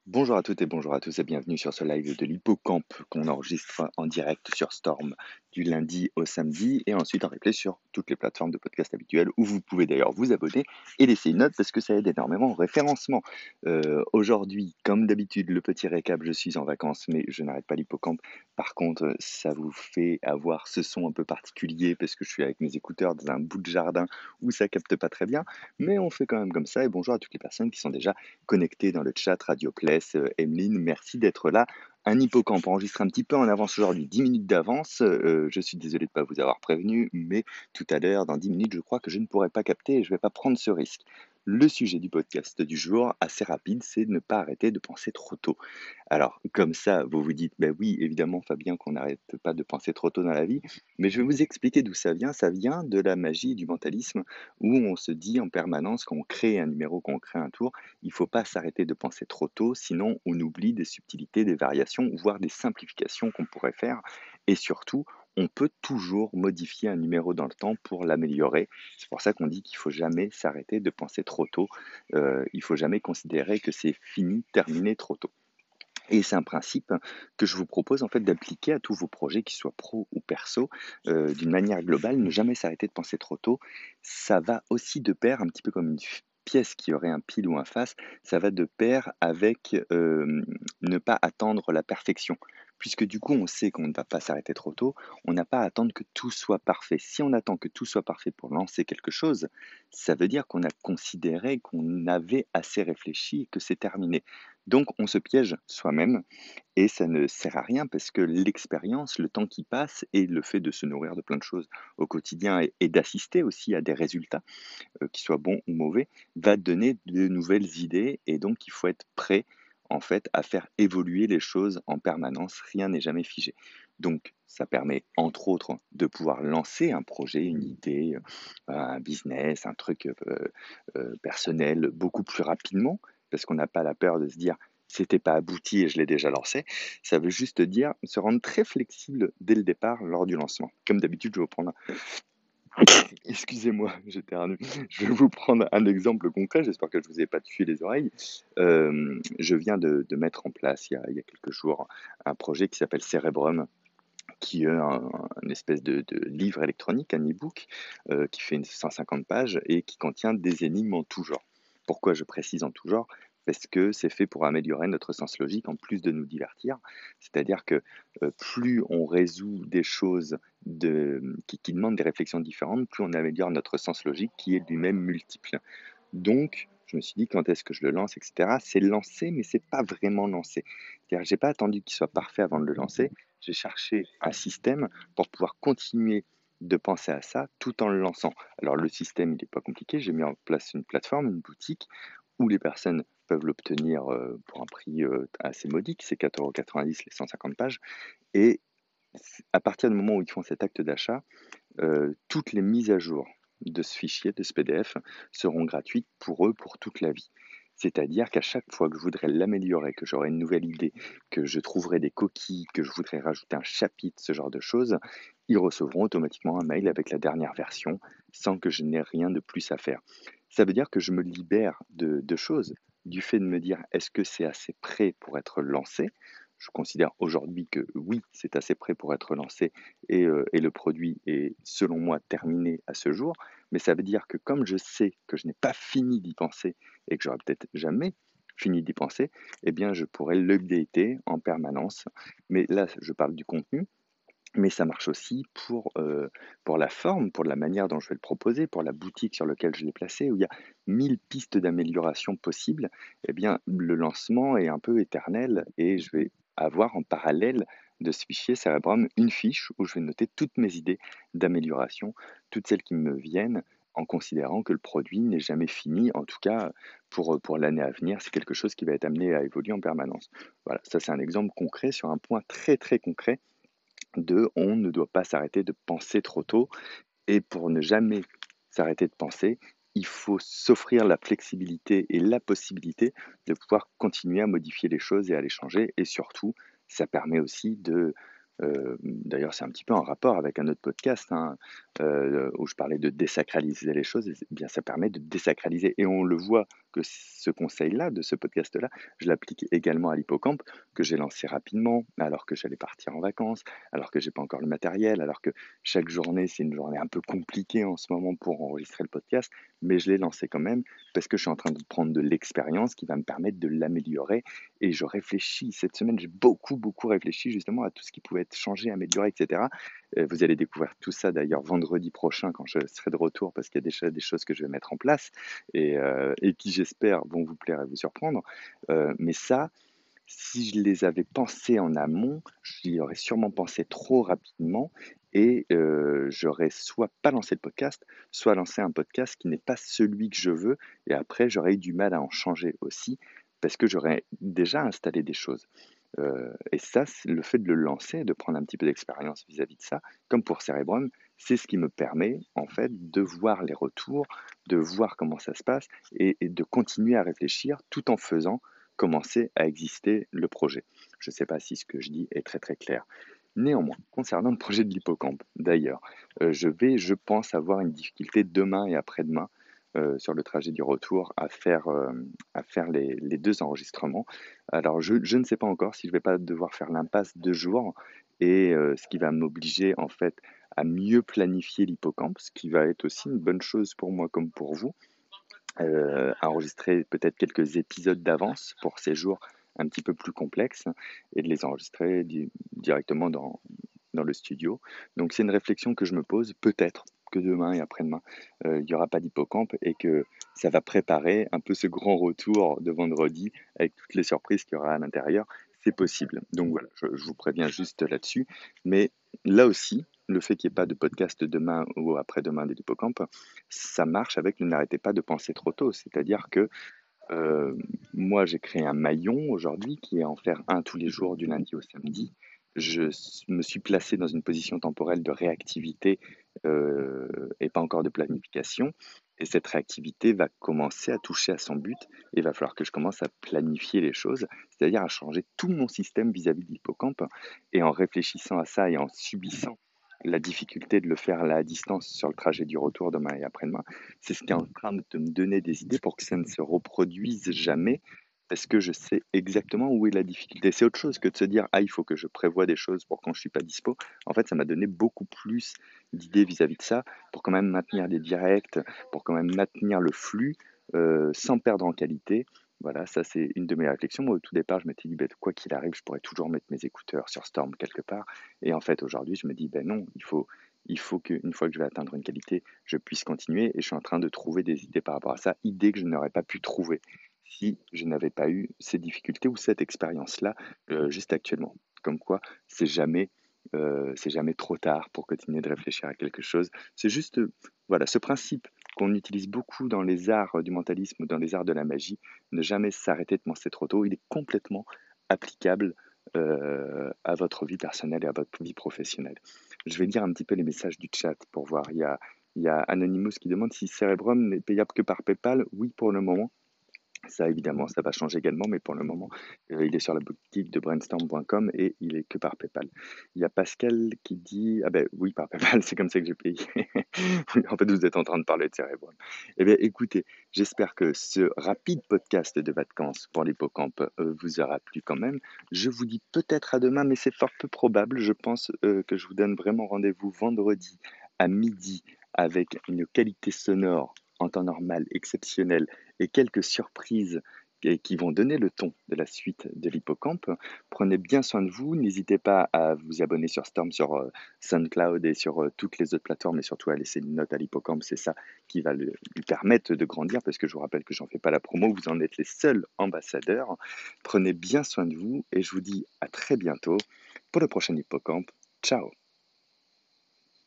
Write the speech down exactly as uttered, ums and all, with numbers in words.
Bonjour à toutes et bonjour à tous et bienvenue sur ce live de l'Hippocampe qu'on enregistre en direct sur Storm du lundi au samedi et ensuite en replay sur toutes les plateformes de podcast habituelles où vous pouvez d'ailleurs vous abonner et laisser une note parce que ça aide énormément au référencement. Euh, aujourd'hui, comme d'habitude, le petit récap, je suis en vacances mais je n'arrête pas l'Hippocampe. Par contre, ça vous fait avoir ce son un peu particulier parce que je suis avec mes écouteurs dans un bout de jardin où ça capte pas très bien, mais on fait quand même comme ça et bonjour à toutes les personnes qui sont déjà connectés dans le chat Radio Place. Euh, Emeline, merci d'être là. Un hippocampe enregistré un petit peu en avance aujourd'hui, dix minutes d'avance. Euh, je suis désolé de ne pas vous avoir prévenu, mais tout à l'heure, dans dix minutes, je crois que je ne pourrai pas capter et je ne vais pas prendre ce risque. Le sujet du podcast du jour, assez rapide, c'est de ne pas arrêter de penser trop tôt. Alors, comme ça, vous vous dites, ben oui, évidemment, Fabien, qu'on n'arrête pas de penser trop tôt dans la vie, mais je vais vous expliquer d'où ça vient. Ça vient de la magie et du mentalisme, où on se dit en permanence, quand on crée un numéro, quand on crée un tour, il ne faut pas s'arrêter de penser trop tôt, sinon on oublie des subtilités, des variations, voire des simplifications qu'on pourrait faire. Et surtout, on peut toujours modifier un numéro dans le temps pour l'améliorer. C'est pour ça qu'on dit qu'il ne faut jamais s'arrêter de penser trop tôt. Euh, il ne faut jamais considérer que c'est fini, terminé trop tôt. Et c'est un principe que je vous propose en fait d'appliquer à tous vos projets, qu'ils soient pro ou perso, euh, d'une manière globale. Ne jamais s'arrêter de penser trop tôt. Ça va aussi de pair, un petit peu comme une f- pièce qui aurait un pile ou un face, ça va de pair avec euh, ne pas attendre la perfection. Puisque du coup, on sait qu'on ne va pas s'arrêter trop tôt, on n'a pas à attendre que tout soit parfait. Si on attend que tout soit parfait pour lancer quelque chose, ça veut dire qu'on a considéré qu'on avait assez réfléchi et que c'est terminé. Donc on se piège soi-même et ça ne sert à rien parce que l'expérience, le temps qui passe et le fait de se nourrir de plein de choses au quotidien et, et d'assister aussi à des résultats, euh, qu'ils soient bons ou mauvais, va donner de nouvelles idées et donc il faut être prêt en fait à faire évoluer les choses en permanence. Rien n'est jamais figé. Donc ça permet entre autres de pouvoir lancer un projet, une idée, euh, un business, un truc euh, euh, personnel beaucoup plus rapidement parce qu'on n'a pas la peur de se dire c'était pas abouti et je l'ai déjà lancé. Ça veut juste dire se rendre très flexible dès le départ lors du lancement. Comme d'habitude, je vais vous prendre un... Excusez-moi, j'éternue. Je vais vous prendre un exemple concret. J'espère que je ne vous ai pas tué les oreilles. Euh, je viens de, de mettre en place il y, a, il y a quelques jours un projet qui s'appelle Cerebrum, qui est un, une espèce de, de livre électronique, un e-book, euh, qui fait une cent cinquante pages et qui contient des énigmes en tout genre. Pourquoi je précise en tout genre? Parce que c'est fait pour améliorer notre sens logique en plus de nous divertir. C'est-à-dire que euh, plus on résout des choses de, qui, qui demandent des réflexions différentes, plus on améliore notre sens logique qui est lui-même multiple. Donc, je me suis dit quand est-ce que je le lance, et cetera. C'est lancé, mais c'est pas vraiment lancé. C'est-à-dire, j'ai pas attendu qu'il soit parfait avant de le lancer. J'ai cherché un système pour pouvoir continuer de penser à ça tout en le lançant. Alors le système, il n'est pas compliqué. J'ai mis en place une plateforme, une boutique où les personnes peuvent l'obtenir euh, pour un prix euh, assez modique, c'est quatre euros quatre-vingt-dix les cent cinquante pages. Et à partir du moment où ils font cet acte d'achat, euh, toutes les mises à jour de ce fichier, de ce P D F, seront gratuites pour eux pour toute la vie. C'est-à-dire qu'à chaque fois que je voudrais l'améliorer, que j'aurai une nouvelle idée, que je trouverai des coquilles, que je voudrais rajouter un chapitre, ce genre de choses, ils recevront automatiquement un mail avec la dernière version sans que je n'ai rien de plus à faire. Ça veut dire que je me libère de, de choses, du fait de me dire est-ce que c'est assez prêt pour être lancé. Je considère aujourd'hui que oui, c'est assez prêt pour être lancé et, euh, et le produit est selon moi terminé à ce jour. Mais ça veut dire que comme je sais que je n'ai pas fini d'y penser et que j'aurai peut-être jamais fini d'y penser, eh bien je pourrais l'updater en permanence. Mais là, je parle du contenu, mais ça marche aussi pour, euh, pour la forme, pour la manière dont je vais le proposer, pour la boutique sur laquelle je l'ai placé, où il y a mille pistes d'amélioration possibles. Eh bien, le lancement est un peu éternel et je vais avoir en parallèle de ce fichier Cerebrum une fiche où je vais noter toutes mes idées d'amélioration, toutes celles qui me viennent, en considérant que le produit n'est jamais fini. En tout cas, pour, pour l'année à venir, c'est quelque chose qui va être amené à évoluer en permanence. Voilà, ça c'est un exemple concret sur un point très très concret de on ne doit pas s'arrêter de penser trop tôt. Et pour ne jamais s'arrêter de penser, il faut s'offrir la flexibilité et la possibilité de pouvoir continuer à modifier les choses et à les changer. Et surtout, ça permet aussi de... euh, D'ailleurs, c'est un petit peu en rapport avec un autre podcast hein, euh, où je parlais de désacraliser les choses. Et bien, ça permet de désacraliser. Et on le voit que ce conseil-là, de ce podcast-là, je l'applique également à l'Hippocampe, que j'ai lancé rapidement, alors que j'allais partir en vacances, alors que j'ai pas encore le matériel, alors que chaque journée, c'est une journée un peu compliquée en ce moment pour enregistrer le podcast, mais je l'ai lancé quand même parce que je suis en train de prendre de l'expérience qui va me permettre de l'améliorer et je réfléchis. Cette semaine, j'ai beaucoup, beaucoup réfléchi justement à tout ce qui pouvait être changé, amélioré, et cetera. Euh, Vous allez découvrir tout ça d'ailleurs vendredi prochain quand je serai de retour parce qu'il y a déjà des choses que je vais mettre en place et, euh, et qui, j'espère, vont vous plaire et vous surprendre. Euh, mais ça, si je les avais pensés en amont, j'y aurais sûrement pensé trop rapidement et euh, j'aurais soit pas lancé le podcast, soit lancé un podcast qui n'est pas celui que je veux et après j'aurais eu du mal à en changer aussi parce que j'aurais déjà installé des choses. Euh, et ça, c'est le fait de le lancer, de prendre un petit peu d'expérience vis-à-vis de ça, comme pour Cerebrum, c'est ce qui me permet en fait de voir les retours, de voir comment ça se passe et, et de continuer à réfléchir tout en faisant commencer à exister le projet. Je ne sais pas si ce que je dis est très très clair. Néanmoins, concernant le projet de l'hippocampe, d'ailleurs, euh, je vais, je pense, avoir une difficulté demain et après-demain euh, sur le trajet du retour à faire, euh, à faire les, les deux enregistrements. Alors, je, je ne sais pas encore si je vais pas devoir faire l'impasse deux jours et euh, ce qui va m'obliger en fait à mieux planifier l'hippocampe, ce qui va être aussi une bonne chose pour moi comme pour vous euh, à enregistrer peut-être quelques épisodes d'avance pour ces jours un petit peu plus complexes et de les enregistrer di- directement dans, dans le studio. Donc c'est une réflexion que je me pose, peut-être que demain et après-demain, euh, il n'y aura pas d'hippocampe et que ça va préparer un peu ce grand retour de vendredi avec toutes les surprises qu'il y aura à l'intérieur. C'est possible. Donc voilà, je, je vous préviens juste là-dessus. Mais là aussi, le fait qu'il n'y ait pas de podcast demain ou après-demain de l'hippocampe, ça marche avec ne n'arrêtez pas de penser trop tôt. C'est-à-dire que euh, moi, j'ai créé un maillon aujourd'hui qui est en faire un tous les jours du lundi au samedi. Je s- me suis placé dans une position temporelle de réactivité euh, et pas encore de planification. Et cette réactivité va commencer à toucher à son but et il va falloir que je commence à planifier les choses, c'est-à-dire à changer tout mon système vis-à-vis de l'hippocampe. Et en réfléchissant à ça et en subissant la difficulté de le faire à la distance sur le trajet du retour demain et après-demain, c'est ce qui est en train de me donner des idées pour que ça ne se reproduise jamais, parce que je sais exactement où est la difficulté. C'est autre chose que de se dire, ah, il faut que je prévoie des choses pour quand je ne suis pas dispo. En fait, ça m'a donné beaucoup plus d'idées vis-à-vis de ça, pour quand même maintenir les directs, pour quand même maintenir le flux, euh, sans perdre en qualité. Voilà, ça c'est une de mes réflexions. Moi, au tout départ, je m'étais dit, ben, quoi qu'il arrive, je pourrais toujours mettre mes écouteurs sur Storm quelque part. Et en fait, aujourd'hui, je me dis, ben non, il faut, il faut qu'une fois que je vais atteindre une qualité, je puisse continuer. Et je suis en train de trouver des idées par rapport à ça, idées que je n'aurais pas pu trouver si je n'avais pas eu ces difficultés ou cette expérience-là euh, juste actuellement. Comme quoi, c'est jamais, euh, c'est jamais trop tard pour continuer de réfléchir à quelque chose. C'est juste, euh, voilà, ce principe qu'on utilise beaucoup dans les arts du mentalisme ou dans les arts de la magie, ne jamais s'arrêter de penser trop tôt, il est complètement applicable euh, à votre vie personnelle et à votre vie professionnelle. Je vais lire un petit peu les messages du chat pour voir. Il y a, il y a Anonymous qui demande si Cerebrum n'est payable que par PayPal. Oui, pour le moment. Ça, évidemment, ça va changer également, mais pour le moment, euh, il est sur la boutique de brainstorm point com et il est que par PayPal. Il y a Pascal qui dit, ah ben oui, par PayPal, c'est comme ça que j'ai payé. En fait, vous êtes en train de parler de Cerebrum. Eh bien, écoutez, j'espère que ce rapide podcast de vacances pour l'hippocampe euh, vous aura plu quand même. Je vous dis peut-être à demain, mais c'est fort peu probable. Je pense euh, que je vous donne vraiment rendez-vous vendredi à midi avec une qualité sonore en temps normal exceptionnelle et quelques surprises qui qui vont donner le ton de la suite de l'hippocampe. Prenez bien soin de vous, n'hésitez pas à vous abonner sur Storm, sur euh, SoundCloud et sur euh, toutes les autres plateformes, et surtout à laisser une note à l'hippocampe, c'est ça qui va le- lui permettre de grandir, parce que je vous rappelle que j'en fais pas la promo, vous en êtes les seuls ambassadeurs. Prenez bien soin de vous et je vous dis à très bientôt pour le prochain hippocampe. Ciao!